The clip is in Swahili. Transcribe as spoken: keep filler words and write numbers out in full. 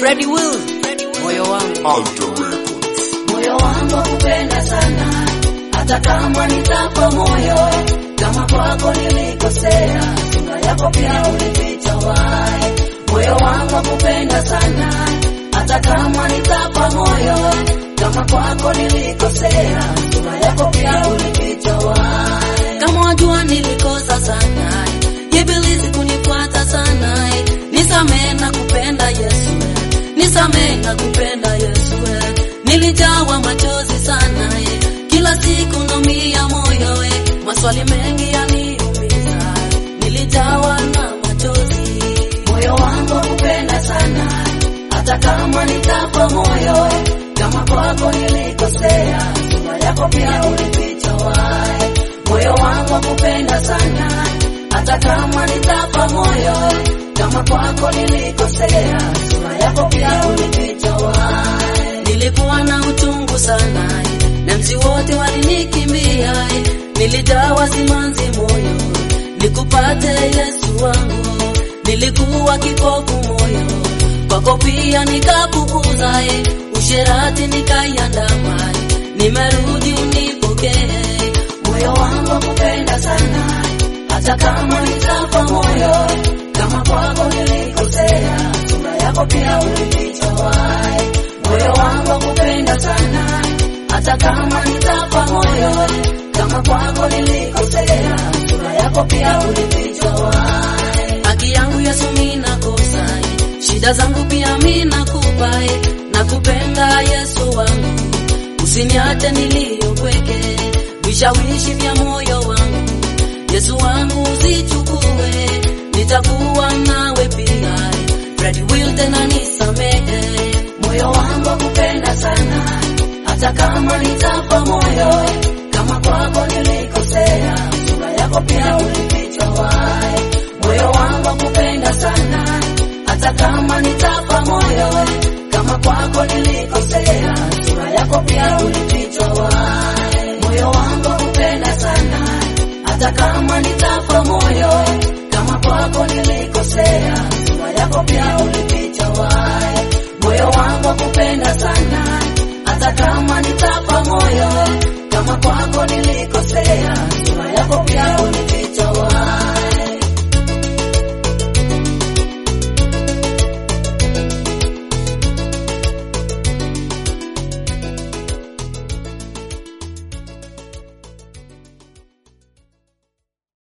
Freddy Will, moyo wangu. Alter Records. Moyo wangu kupenda sana, hata kama nitapa moyo, kama kwako nilikosea, sura yako pia ulificha wai. Moyo wangu kupenda sana, hata kama nitapa moyo, kama kwako nilikosea, sura yako pia ulificha wai. Kama wajua nilikosa sana, ibilisi kunifuata sana, nisamehe na kupenda Yesu, nisamehe na kupenda Yesu. Nilijawa machozi sana, kila siku naumia moyo, maswali mengi yaniumiza, nilijawa na machozi. Moyo wangu kupenda sana, hata kama nitapa moyo, kama kwako nilikosea, sura yako pia ulificha wai. Moyo wangu kupenda sana, hata kama nitapa moyo, kama kwako nilikosea, sura yako pia ulificha wai. Nilikuwa na uchungu sana, na msi wote walinikimbia, nilijawa simanzi moyo, nikupate Yesu wangu. Nilikuwa kipofu moyo, kwako pia nikapuuza, usherati nikaiandama, nimerudi unipokee. Moyo wangu kupenda sana, hata kama nitapa moyo, kama kwako nilikosea, sura yako pia ulificha wai. Moyo wangu kupenda sana, hata kama nitapa moyo, kama kwako nilikosea, sura yako pia ulificha wai. Haki yangu Yesu mina kosa, shida zangu pia mina kupai, nakupenda Yesu wangu, usiniache niliyopweke, vishawishi vya moyo wangu, Yesu wangu usichukue, nitakuwa nawe pia, Freddy Will tena nisamehe. Moyo wangu kupenda sana, hata kama nitapa moyo, kama kwako nilikosea, sura yako pia ulificha wai. Moyo wangu kupenda sana, hata kama nitapa moyo, kama kwako nilikosea, sura yako pia ulificha wai. Moyo wangu kupenda sana, hata kama nitapa moyo, kama kwako nilikosea, sura yako pia ulificha wai. Moyo wangu kupenda sana, hata kama nitapa moyo, kama kwako nilikosea, sura yako pia